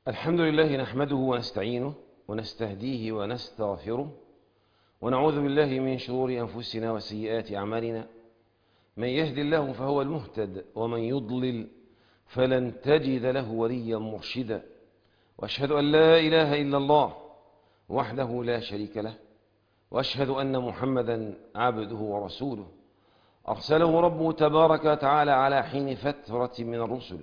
الحمد لله نحمده ونستعينه ونستهديه ونستغفره ونعوذ بالله من شرور أنفسنا وسيئات أعمالنا. من يهد الله فهو المهتد ومن يضلل فلن تجد له وليا مرشدا. وأشهد أن لا إله إلا الله وحده لا شريك له، وأشهد أن محمدا عبده ورسوله أرسله ربه تبارك وتعالى على حين فترة من الرسل،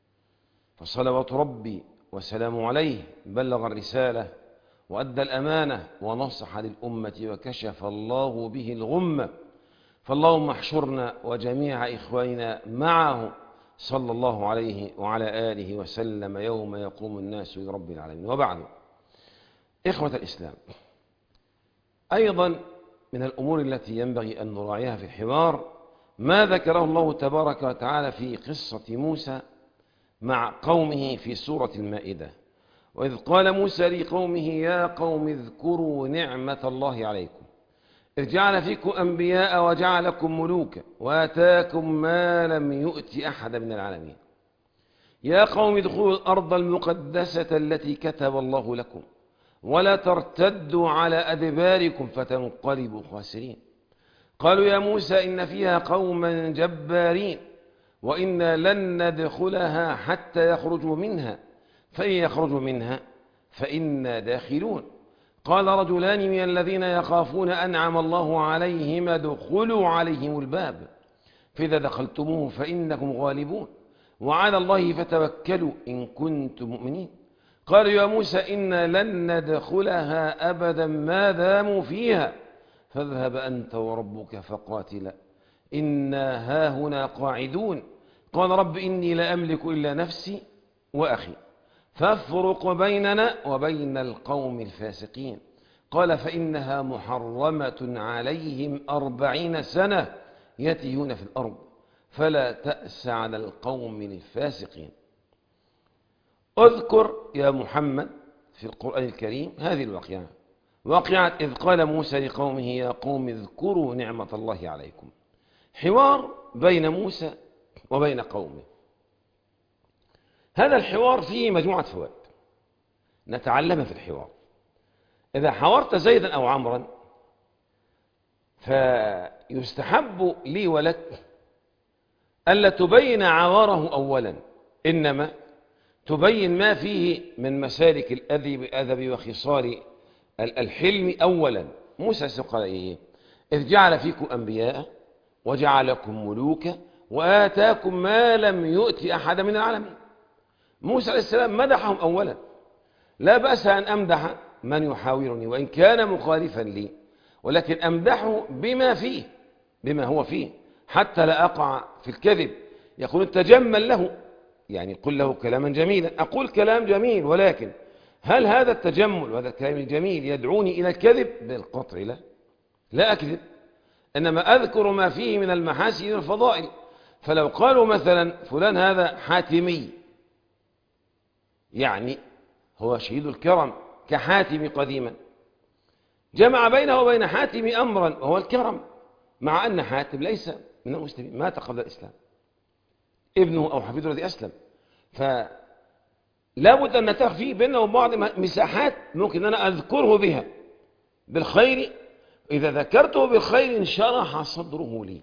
فصلوات ربي وسلام عليه. بلغ الرسالة وأدى الأمانة ونصح للأمة وكشف الله به الغمة، فاللهم احشرنا وجميع إخواننا معه صلى الله عليه وعلى آله وسلم يوم يقوم الناس لرب العالمين. وبعد، إخوة الإسلام، أيضا من الأمور التي ينبغي أن نراعيها في الحوار ما ذكره الله تبارك وتعالى في قصة موسى مع قومه في سورة المائدة. وإذ قال موسى لقومه يا قوم اذكروا نعمة الله عليكم إذ جعل فيكم أنبياء وجعلكم ملوكا وآتاكم ما لم يؤت أحد من العالمين. يا قوم ادخلوا الأرض المقدسة التي كتب الله لكم ولا ترتدوا على أدباركم فتنقلبوا خاسرين. قالوا يا موسى إن فيها قوما جبارين وإنا لن ندخلها حتى يخرجوا منها فإن يخرجوا منها فإنا داخلون. قال رجلان من الذين يخافون أنعم الله عليهم ادخلوا عليهم الباب فإذا دخلتموه فإنكم غالبون وعلى الله فتوكلوا إن كنتم مؤمنين. قالوا يا موسى إنا لن ندخلها أبدا ما داموا فيها فاذهب أنت وربك فقاتلا إنا هاهنا قاعدون. قال رب إني لا أملك إلا نفسي وأخي فافرق بيننا وبين القوم الفاسقين. قال فإنها محرمة عليهم 40 سنة يتيهون في الأرض فلا تأس على القوم الفاسقين. اذكر يا محمد في القرآن الكريم هذه الواقعة، واقعة إذ قال موسى لقومه يا قوم اذكروا نعمة الله عليكم. حوار بين موسى وبين قومه. هذا الحوار فيه مجموعة فوائد نتعلمها في الحوار. إذا حاورت زيدا أو عمرا فيستحب لي ولك ألا تبين عواره أولا، إنما تبين ما فيه من مسالك الأدب وخصال الحلم أولا. موسى قال إيه؟ إذ جعل فيكم أنبياء وجعلكم ملوكا وآتاكم ما لم يؤت أحد من العالمين. موسى عليه السلام مدحهم أولا. لا بأس أن أمدح من يحاورني وإن كان مخالفا لي، ولكن أمدحه بما فيه، بما هو فيه، حتى لا أقع في الكذب. يقول تجمل له، يعني قل له كلاما جميلا. أقول كلام جميل، ولكن هل هذا التجمل وهذا الكلام الجميل يدعوني إلى الكذب؟ بالقطع لا، لا أكذب، إنما أذكر ما فيه من المحاسن والفضائل. فلو قالوا مثلا فلان هذا حاتمي، يعني هو شديد الكرم كحاتم قديما، جمع بينه وبين حاتم أمرا وهو الكرم، مع أن حاتم ليس من المسلمين، مات قبل الإسلام، ابنه أو حفيده الذي أسلم. فلا بد أن نتخفي بيننا وبعض مساحات ممكن أنا أذكره بها بالخير. إذا ذكرته بالخير انشرح صدره لي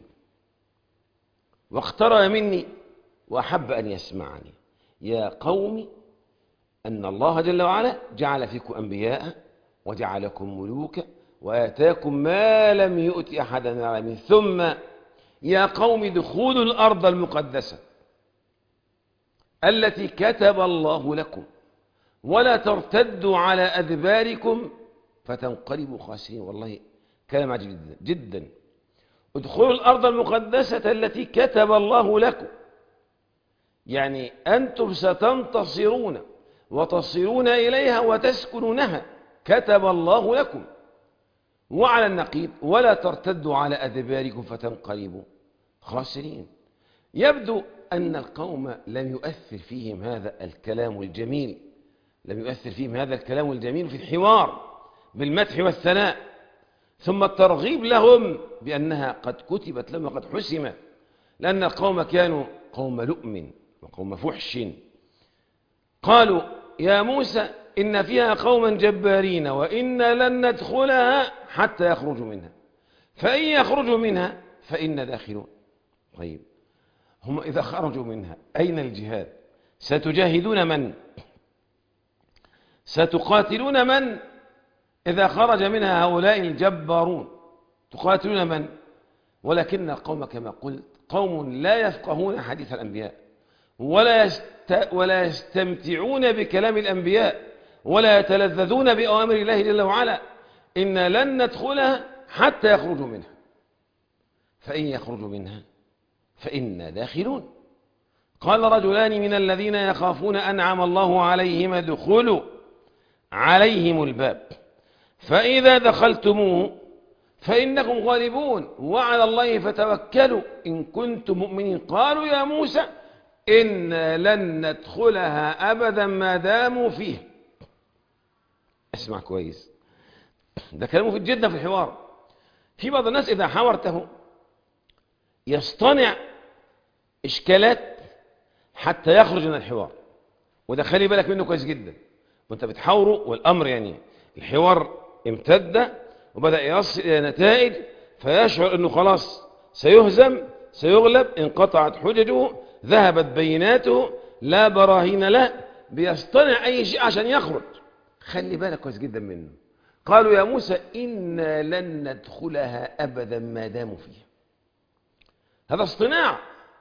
واقترب مني وأحب أن يسمعني. يا قوم أن الله جل وعلا جعل فيكم أنبياء وجعلكم ملوكا وآتاكم ما لم يؤت أحدا من العالمين. ثم يا قوم ادخلوا الأرض المقدسة التي كتب الله لكم ولا ترتدوا على أدباركم فتنقلبوا خاسرين. والله كلام عجيب جدا جدا. ادخلوا الأرض المقدسة التي كتب الله لكم، يعني أنتم ستنتصرون وتصيرون إليها وتسكنونها، كتب الله لكم. وعلى النقيض ولا ترتدوا على أدباركم فتنقلبوا خاسرين. يبدو أن القوم لم يؤثر فيهم هذا الكلام الجميل، لم يؤثر فيهم هذا الكلام الجميل في الحوار بالمدح والثناء، ثم الترغيب لهم بأنها قد كتبت لهم وقد حسمت، لأن القوم كانوا قوم لؤم وقوم فحش. قالوا يا موسى إن فيها قوما جبارين وإنا لن ندخلها حتى يخرجوا منها فإن يخرجوا منها فإنا داخلون. طيب هم إذا خرجوا منها أين الجهاد؟ ستجاهدون من؟ ستقاتلون من؟ إذا خرج منها هؤلاء الجبارون تقاتلون من؟ ولكن القوم كما قلت قوم لا يفقهون حديث الأنبياء ولا يستمتعون بكلام الأنبياء ولا يتلذذون بأوامر الله جل وعلا. إن لن ندخلها حتى يخرجوا منها فإن يخرجوا منها فإنا داخلون. قال رجلان من الذين يخافون أنعم الله عليهم ادخلوا عليهم الباب فإذا دخلتموه فإنكم غالبون وعلى الله فتوكلوا إن كنتم مؤمنين. قالوا يا موسى إنا لن ندخلها أبدا ما داموا فيه. اسمع كويس، ده كلام مفيد جدا في الحوار. في بعض الناس إذا حاورته يصطنع إشكالات حتى يخرج من الحوار، وده خلي بالك منه كويس جدا وانت بتحاوره، والأمر يعني الحوار امتد وبدأ يصل إلى نتائج فيشعر أنه خلاص سيهزم سيغلب، انقطعت حججه ذهبت بيناته لا براهين له، بيصطنع أي شيء عشان يخرج. خلي بالك كويس جدا منه. قالوا يا موسى إنا لن ندخلها أبدا ما داموا فيها. هذا اصطناع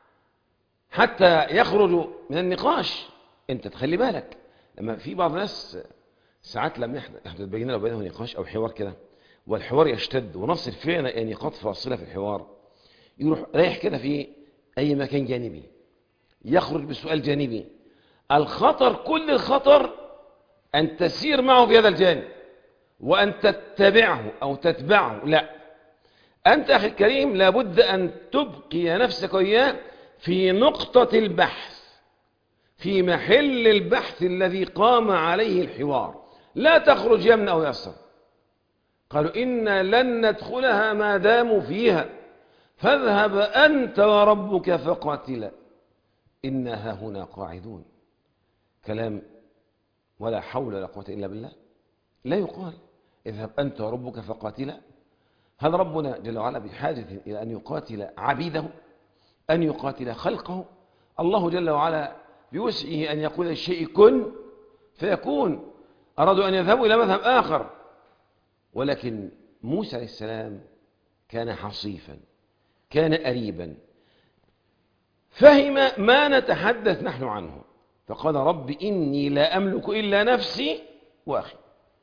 حتى يخرجوا من النقاش. انت تخلي بالك لما في بعض الناس ساعات لما يحدث بيننا وبينه نقاش أو حوار كده والحوار يشتد ونصل فعلا إلى نقاط فاصلة في الحوار، يروح رايح كده في أي مكان جانبي يخرج بسؤال جانبي. الخطر كل الخطر أن تسير معه في هذا الجانب وأن تتبعه أو تتبعه. لا، أنت أخي الكريم لابد أن تبقي نفسك وإياه في نقطة البحث، في محل البحث الذي قام عليه الحوار، لا تخرج يمنى أو يسرا. قالوا إنا لن ندخلها ما داموا فيها فاذهب أنت وربك فقاتلا إنا هنا قاعدون. كلام ولا حول ولا قوة إلا بالله. لا يقال اذهب أنت وربك فقاتلا. هذا ربنا جل وعلا بحاجة إلى أن يقاتل عبيده، أن يقاتل خلقه. الله جل وعلا بوسعه أن يقول الشيء كن فيكون. أرادوا أن يذهبوا إلى مذهب آخر، ولكن موسى عليه السلام كان حصيفا، كان أريبا، فهم ما نتحدث نحن عنه، فقال رب إني لا أملك إلا نفسي وأخي.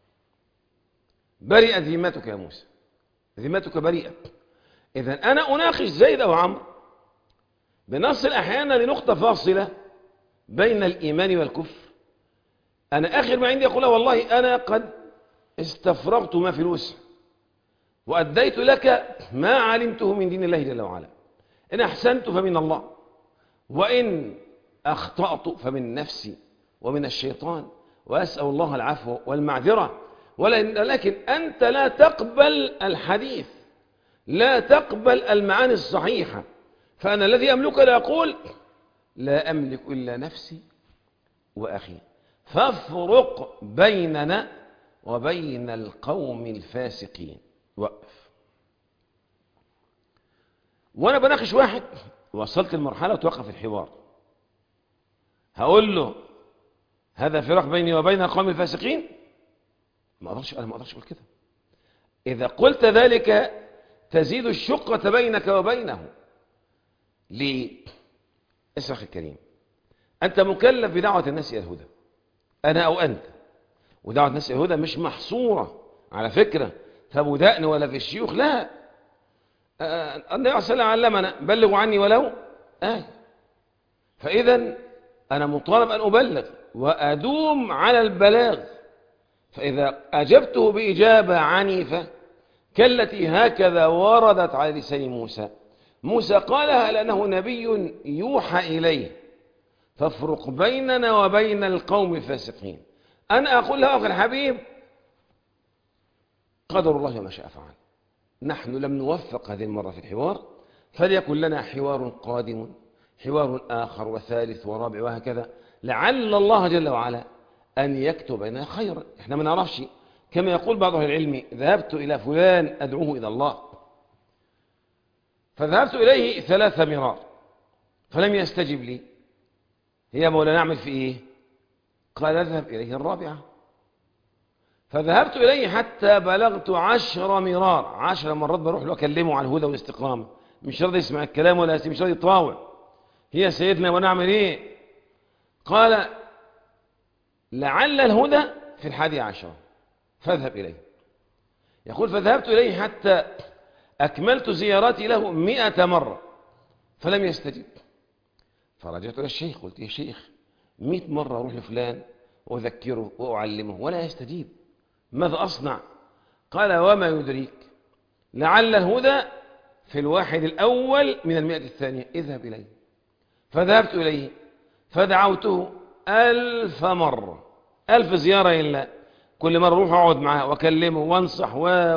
برئت ذمتك يا موسى، ذمتك بريئة. إذن أنا أناقش زيد أو عمرو بنصل أحيانا لنقطة فاصلة بين الإيمان والكفر. أنا آخر ما عندي أقول والله أنا قد استفرغت ما في الوسع وأديت لك ما علمته من دين الله جل وعلا. إن أحسنت فمن الله وإن أخطأت فمن نفسي ومن الشيطان، وأسأل الله العفو والمعذرة. ولكن أنت لا تقبل الحديث، لا تقبل المعاني الصحيحة. فأنا الذي أملك لا أقول لا أملك إلا نفسي وأخي، فافرق بيننا وبين القوم الفاسقين. وقف. وأنا بناقش واحد وصلت المرحلة وتوقف الحوار، هقول له هذا فراق بيني وبين القوم الفاسقين؟ أنا ما أقدرش أقول كده. إذا قلت ذلك تزيد الشقة بينك وبينه. ليه؟ اسمع أخي الكريم، أنت مكلف بدعوة الناس إلى الهدى، أنا أو أنت. ودعوة الناس إلى الهدى مش محصورة على فكرة في أبو دقن ولا في الشيوخ، لا. النبي صلى الله عليه وسلم علمنا بلغوا عني ولو آية. فإذا أنا مطالب أن أبلغ وأدوم على البلاغ. فإذا أجبته بإجابة عنيفة كالتي هكذا وردت على لسان موسى، موسى قالها لأنه نبي يوحى إليه، فافرق بيننا وبين القوم الفاسقين. أنا أقول له أخي الحبيب قدر الله وما شاء فعل. نحن لم نوفق هذه المرة في الحوار، فليكن لنا حوار قادم، حوار آخر وثالث ورابع وهكذا، لعل الله جل وعلا أن يكتب بيننا خيرا. احنا ما نعرفش، كما يقول بعض أهل العلم: ذهبت إلى فلان أدعوه إلى الله، فذهبت إليه 3 مرار فلم يستجب لي، هي مولانا نعمل في إيه؟ قال: اذهب إليه الرابعة. فذهبت إليه حتى بلغت 10 مرار، 10 مرات بروح له أكلمه عن الهدى والاستقامة، مش راضي يسمع الكلام ولا مش راضي يطاوع. هي سيدنا ونعمل إيه؟ قال: لعل الهدى في 11، فاذهب إليه. يقول: فذهبت إليه حتى أكملت زياراتي له 100 مرة فلم يستجب. فرجعت إلى الشيخ قلت: يا شيخ، 100 مرة أروح لفلان وأذكره وأعلمه ولا يستجيب، ماذا أصنع؟ قال: وما يدريك، لعل الهدى في 1 الأول من 100 الثانية، اذهب إليه. فذهبت إليه فدعوته 1000 مرة، 1000 زيارة إلا، كل مرة أروح أقعد معه وأكلمه وأنصح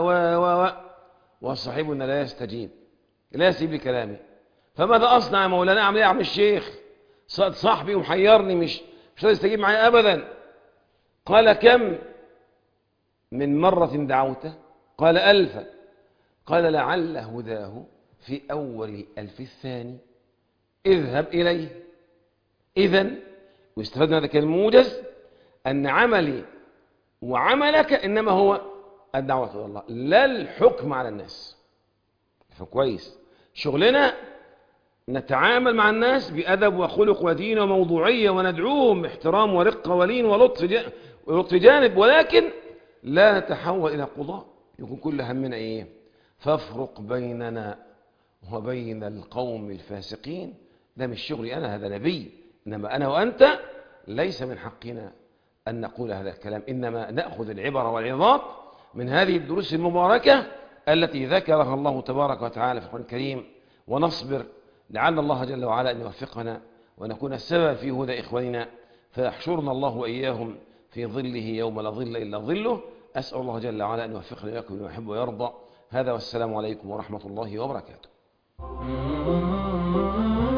وصاحبنا لا يستجيب، لا يستجيب لكلامي. فماذا أصنع يا مولانا؟ أعمل إيه يا عم الشيخ؟ صاحبي ومحيرني، مش راضي يستجيب معي أبدا. قال: كم من مرة دعوته؟ قال: 1000. قال: لعل هداه في أول 1000 الثاني، اذهب إليه. إذن واستفدنا من هذا الكلام الموجز أن عملي وعملك إنما هو الدعوة إلى الله، لا الحكم على الناس. فكويس، شغلنا نتعامل مع الناس بأدب وخلق ودين وموضوعية، وندعوهم باحترام ورقة ولين ولطف جانب، ولكن لا نتحول إلى قضاء. يكون كل همنا إيه؟ فافرق بيننا وبين القوم الفاسقين. ده مش شغلي أنا، هذا نبي، إنما أنا وأنت ليس من حقنا أن نقول هذا الكلام، إنما نأخذ العبر والعظات من هذه الدروس المباركة التي ذكرها الله تبارك وتعالى في القرآن الكريم، ونصبر لعل الله جل وعلا أن يوفقنا ونكون السبب في هدى إخواننا، فيحشرنا الله وإياهم في ظله يوم لا ظل إلا ظله. أسأل الله جل وعلا أن يوفقنا وإياكم لما يحب ويرضى. هذا والسلام عليكم ورحمة الله وبركاته.